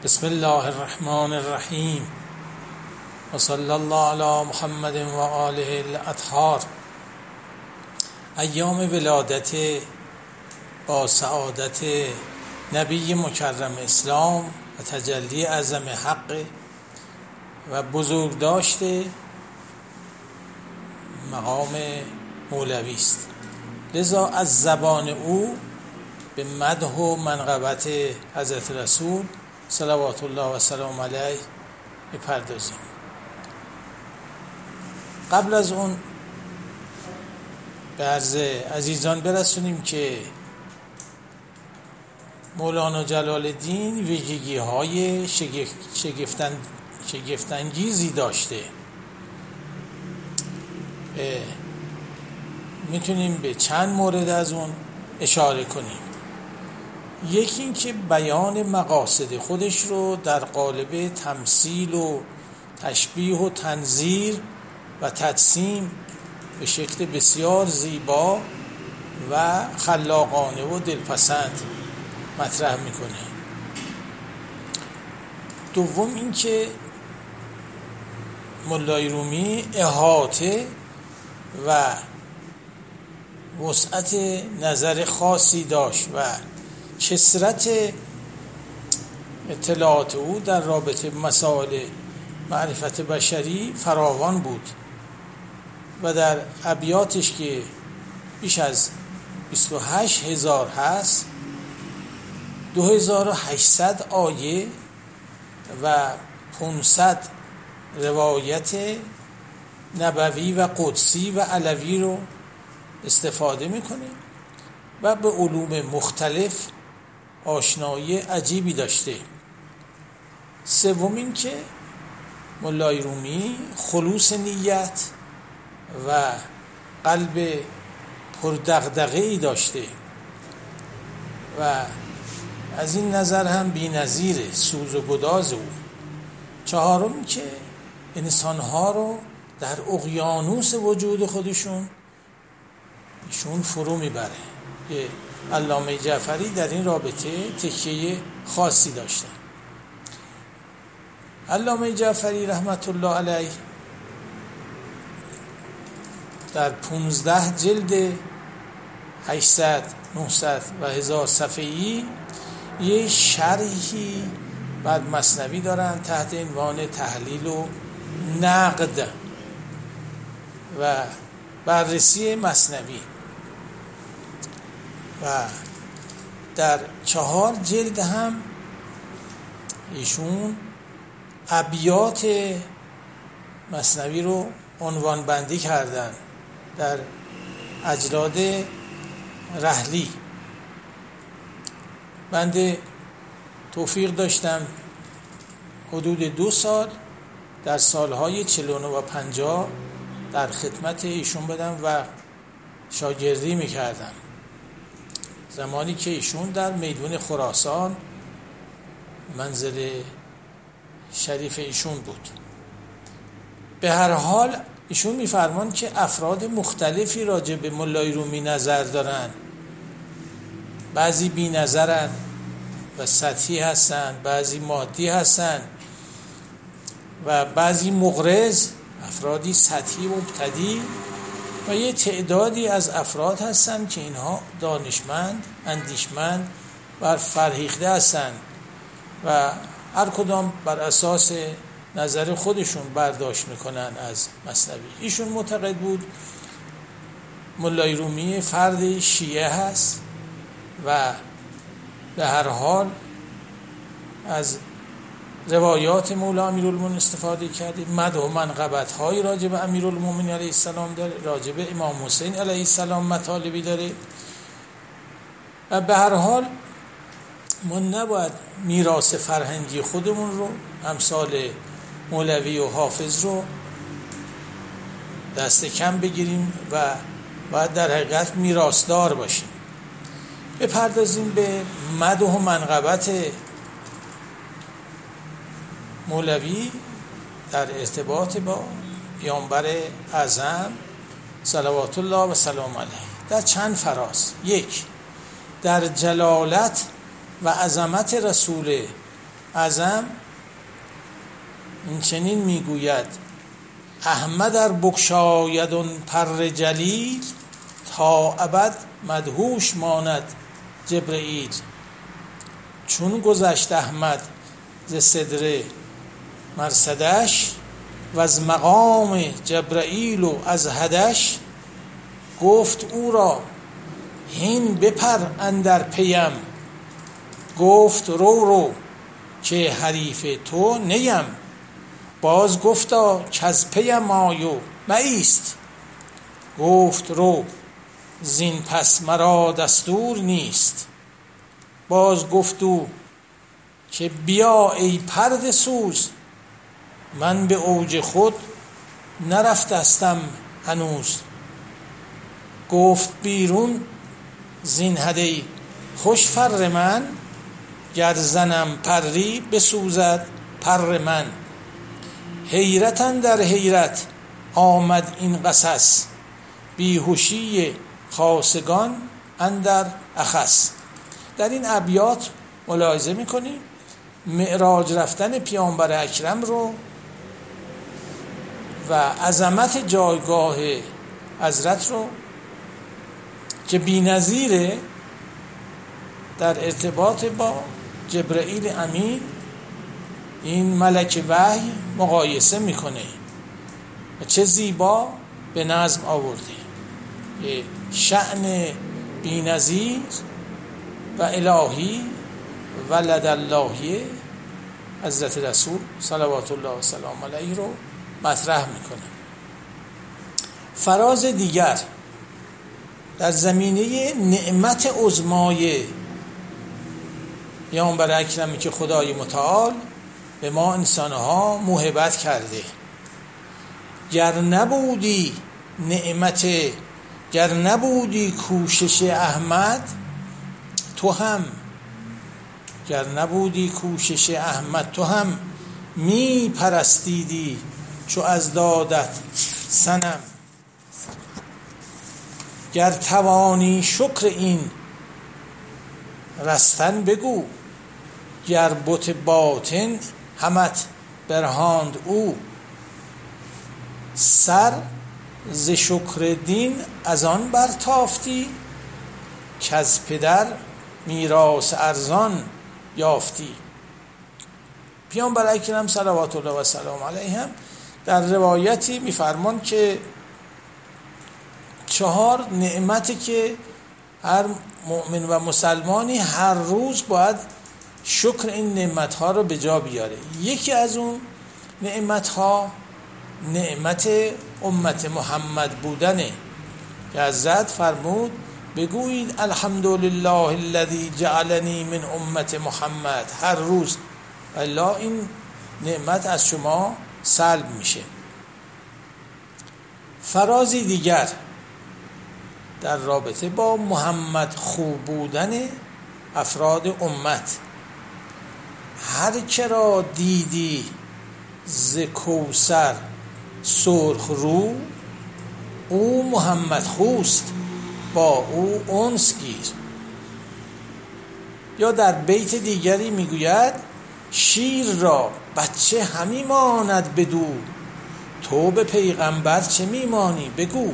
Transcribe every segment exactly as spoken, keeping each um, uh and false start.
بسم الله الرحمن الرحیم و صلی الله علی محمد و آله الاطهار. ایام ولادت با سعادت نبی مکرم اسلام و تجلی اعظم حق و بزرگ داشته مقام مولوی است. لذا از زبان او به مدح و منقبت حضرت رسول صلوات الله و سلام علیه بپردازیم. قبل از اون به عرض عزیزان برسونیم که مولانا جلال الدین ویژگی های شگفتن شگفت‌انگیزی داشته. میتونیم به چند مورد از اون اشاره کنیم. یکی این که بیان مقاصد خودش رو در قالب تمثیل و تشبیه و تنظیر و تجسیم به شکل بسیار زیبا و خلاقانه و دلپسند مطرح میکنه. دوم این که مولای رومی احاطه و وسعت نظر خاصی داشت و کثرت اطلاعات او در رابطه مسائل معرفت بشری فراوان بود و در ابیاتش که بیش از بیست و هشت هزار هست، دو هزار و هشتصد آیه و پانصد روایت نبوی و قدسی و علوی رو استفاده میکنه و به علوم مختلف آشنایی عجیبی داشته. سوم این که مولای رومی خلوص نیت و قلب پردغدغه‌ای داشته و از این نظر هم بی‌نظیره سوز و گداز او. چهارم که انسانها رو در اقیانوس وجود خودشون ایشون فرو میبره. که علامه جعفری در این رابطه تکیه خاصی داشتن. علامه جعفری رحمت الله علیه در پونزده جلد هشتصد، نهصد و هزار صفحه‌ای یه شرحی بر مثنوی دارن تحت عنوان تحلیل و نقد و بررسی مثنوی و در چهار جلد هم ایشون ابیات مثنوی رو عنوان بندی کردن در اجلاد رحلی. بنده توفیق داشتم حدود دو سال در سالهای چهل و نه و پنجاه در خدمت ایشون بدم و شاگردی میکردم، زمانی که ایشون در میدون خراسان منزل شریف ایشون بود. به هر حال ایشون میفرمان که افراد مختلفی راجع به مولای رومی نظر دارن. بعضی بی نظرن و سطحی هستن، بعضی مادی هستن و بعضی مغرض، افرادی سطحی و مبتدی، و یه تعدادی از افراد هستن که اینها دانشمند، اندیشمند و فرهیخته هستن و هر کدام بر اساس نظر خودشون برداشت میکنن از مثنوی. ایشون معتقد بود مولای رومی فرد شیعه هست و به هر حال از روایات مولا امیرالمومنین استفاده کرده. مدح و منقبت های راجع به امیرالمومنین علیه السلام داره، راجع به امام حسین علیه السلام مطالبی داره و به هر حال ما نباید میراث فرهنگی خودمون رو، امثال مولوی و حافظ رو دست کم بگیریم و باید در حقیقت میراثدار باشیم. بپردازیم به مدح و منقبت مولوی در ارتباط با پیامبر اعظم صلوات الله و سلام علیه در چند فراز. یک، در جلالت و عظمت رسول اعظم این چنین میگوید: احمد ار بگشاید اون پر جلیل، تا ابد مدهوش ماند جبرئیل. چون گذشت احمد ز صدر مرصدش، و از مقام جبرئیل و از حدش، گفت او را هین بپر اندر پیم، گفت رو رو که حریف تو نیم. باز گفتا کز پیم آی و مایست، گفت رو زین پس مرا دستور نیست. باز گفت او که بیا ای پرده سوز، من به اوج خود نرفتستم هنوز. گفت بیرون زین حده خوش فر من، گر زنم پری بسوزد پر من. حیرت اندر حیرت آمد این قصص، بیهوشی خاصگان اندر اخص. در این ابیات ملاحظه میکنیم معراج رفتن پیامبر اکرم رو و عظمت جایگاه حضرت رو که بی‌نظیره در ارتباط با جبرئیل امین، این ملک وحی، مقایسه میکنه و چه زیبا به نظم آورده. یه شأن بی‌نظیر و الهی و لداللهی حضرت رسول صلوات الله و سلام علیه رو مطرح میکنه. فراز دیگر در زمینه نعمت عظمای پیامبر اکرمی که خدای متعال به ما انسانها موهبت کرده. گر نبودی نعمت، گر نبودی کوشش احمد تو هم، گر نبودی کوشش احمد تو هم می پرستیدی چو از دادت صنم. گر توانی شکر این رستن بگو، گر بت باطن همت برهاند او. سر ز شکر دین از آن برتافتی، که از پدر میراث ارزان یافتی. پیامبر اکرم صلوات الله و سلام علیه هم در روایتی میفرمان که چهار نعمتی که هر مؤمن و مسلمانی هر روز باید شکر این نعمتها رو به جا بیاره. یکی از اون نعمتها نعمت امت محمد بودنه که حضرت فرمود بگویید الحمدلله الذی جعلنی من امت محمد. هر روز الا این نعمت از شما سلب میشه. فرازی دیگر در رابطه با محمد خوب بودن افراد امت: هر که را دیدی ز کوثر سرخ رو، او محمد خوست با او انس گیر. یا در بیت دیگری میگوید شیر را بچه همی ماند بدو، تو به پیغمبر چه میمانی بگو.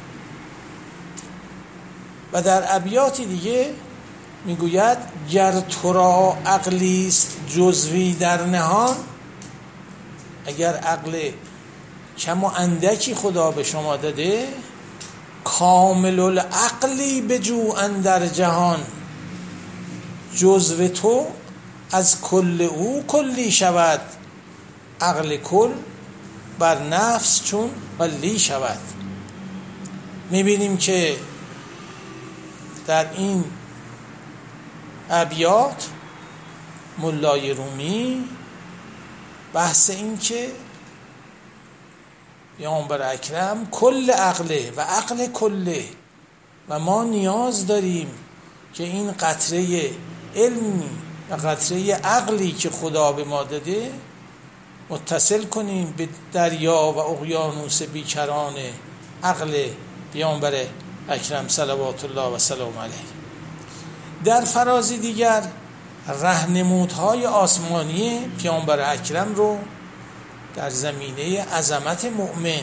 و در ابیاتی دیگه میگوید گر تو را عقلیست جزوی در نهان، اگر عقل کم و اندکی خدا به شما داده، کامل العقلی بجو اندر جهان. جزو تو از کل او کلی شود، عقل کل بر نفس چون ولی شود. میبینیم که در این ابیات ملای رومی بحث این که پیامبر اکرم کل عقله و عقل کله و ما نیاز داریم که این قطره علمی و قطره عقلی که خدا به ما داده متصل کنیم به دریا و اقیانوس بیکران عقل پیامبر اکرم صلوات الله و سلام علیه. در فرازی دیگر راهنمودهای آسمانی پیامبر اکرم رو در زمینه عظمت مؤمن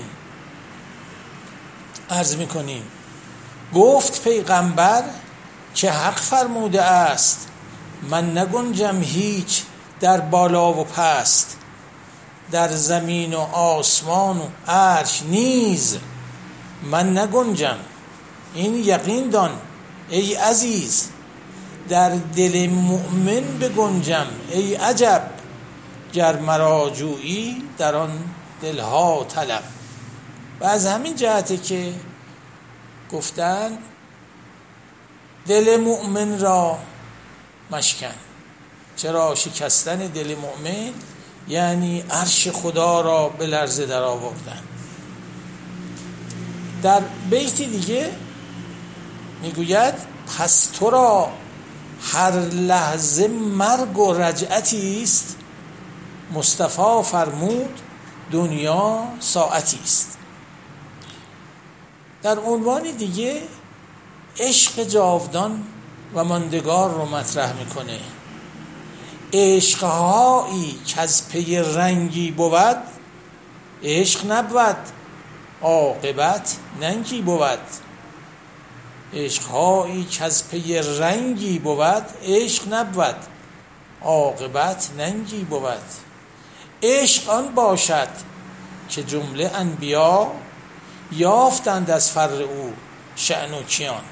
عرض میکنیم. گفت پیغمبر که حق فرموده است، من نگنجم هیچ در بالا و پست، در زمین و آسمان و عرش نیز من نگنجم. این یقین دان ای عزیز، در دل مؤمن بگنجم ای عجب، گر مرا جویی در آن دلها طلب. و از همین جهته که گفتن دل مؤمن را مشکن. چرا شکستن دل مؤمن؟ یعنی عرش خدا را به لرزه در آوردن. در بیت دیگه میگوید پس تو را هر لحظه مرگ و رجعتی است، مصطفی فرمود دنیا ساعتی است. در عنوان دیگه عشق جاودان و ماندگار رو مطرح میکنه. عشقهایی که از پی رنگی بود، عشق نبود عاقبت ننگی بود. عشقهایی که از پی رنگی بود، عشق نبود عاقبت ننگی بود. عشق آن باشد که جمله انبیا، یافتند از فر او شأن و کیان.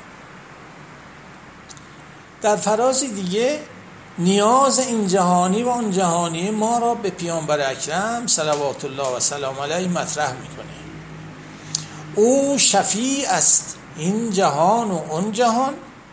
در فرازی دیگه نیاز این جهانی و اون جهانی ما را به پیامبر اکرم صلوات الله و سلام علیه مطرح میکنه. او شفیع است این جهان و اون جهان،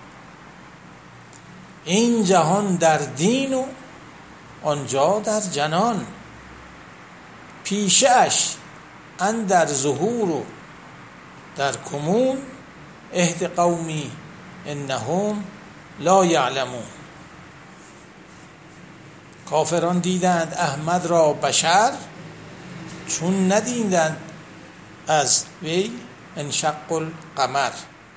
این جهان در دین و آنجا در جنان. پیشه اش اندر ظهور و در کمون، اهد قومی انهم لا یعلمون. کافران دیدند احمد را بشر، چون ندیدند از وی انشق القمر.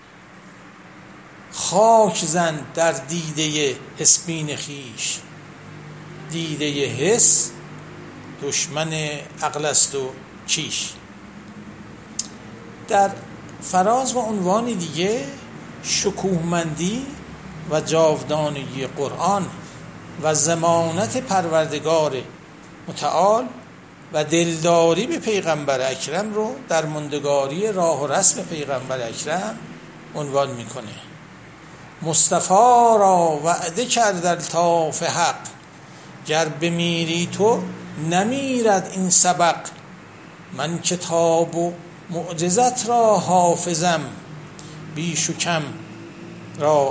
خاک زن در دیده حسبین خیش، دیده حس دشمن عقل است و چیش. در فراز و عنوان دیگه شکوهمندی و جاودانگی قرآن و ضمانت پروردگار متعال و دلداری به پیغمبر اکرم رو در ماندگاری راه و رسم پیغمبر اکرم عنوان میکنه. مصطفی را وعده کرد الطاف حق، گر بمیری تو نمیرد این سبق. من کتاب و معجزت را حافظم، بیش و کم را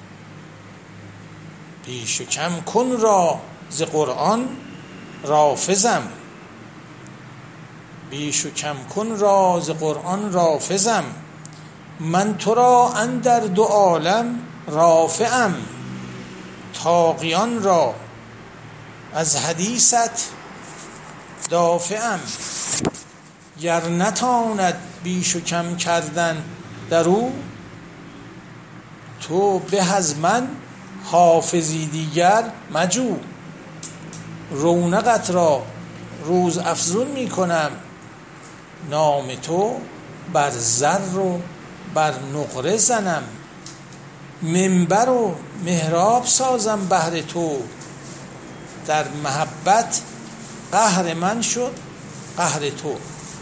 بیش و کم کن را ز قرآن رافضم. بیش و کم کن را ز قرآن رافضم. من تو را اندر دو عالم رافعم، طاغیان را از حدیثت دافعم. گر نتاند بیش و کم کردن در او، تو به از من حافظی دیگر مجو. رونقت را روز افزون می کنم، نام تو بر زر و بر نقره زنم. منبر و محراب سازم بهر تو، در محبت قهر من شد قهر تو.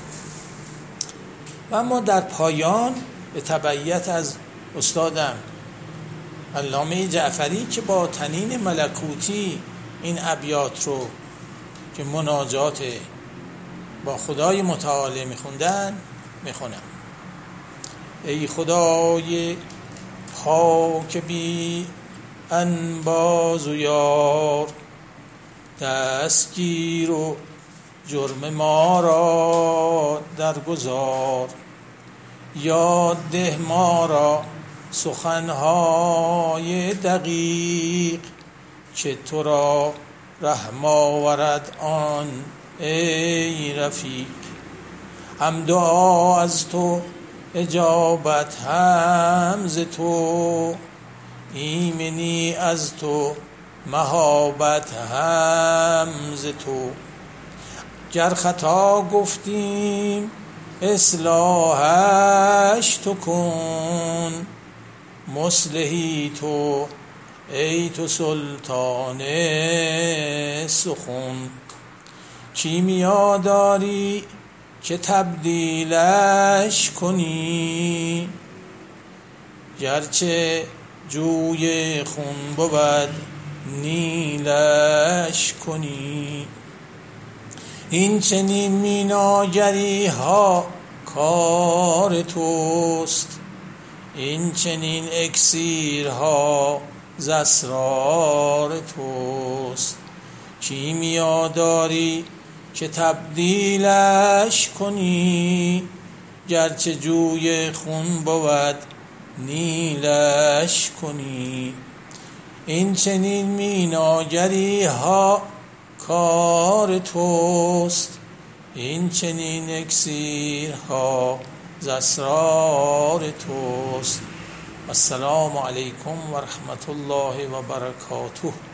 و اما در پایان به تبعیت از استادم علامه جعفری که با طنین ملکوتی این ابیات رو که مناجات با خدای متعال میخوندن میخونم. ای خدای پاک بی انباز و یار، دستگیر و جرم ما را درگذار. یاد ده ما را سخنهای دقیق، که تو را رحم آورد آن ای رفیق. هم دعا از تو اجابت هم ز تو، ایمنی از تو مهابت هم ز تو. گر خطا گفتیم اصلاحش تو کن، مصلحی تو ای تو سلطان سخن. کیمیا داری که تبدیلش کنی، گرچه جوی خون بود نیلش کنی. این چنین میناگری ها کار توست، این چنین اکسیرها ز اسرار توست. کیمیا داری که تبدیلش کنی، گرچه جوی خون بود نیلش کنی. این چنین میناگری ها کار توست، این چنین اکسیرها ز اسرار توست. السلام علیکم و رحمت الله و برکاته.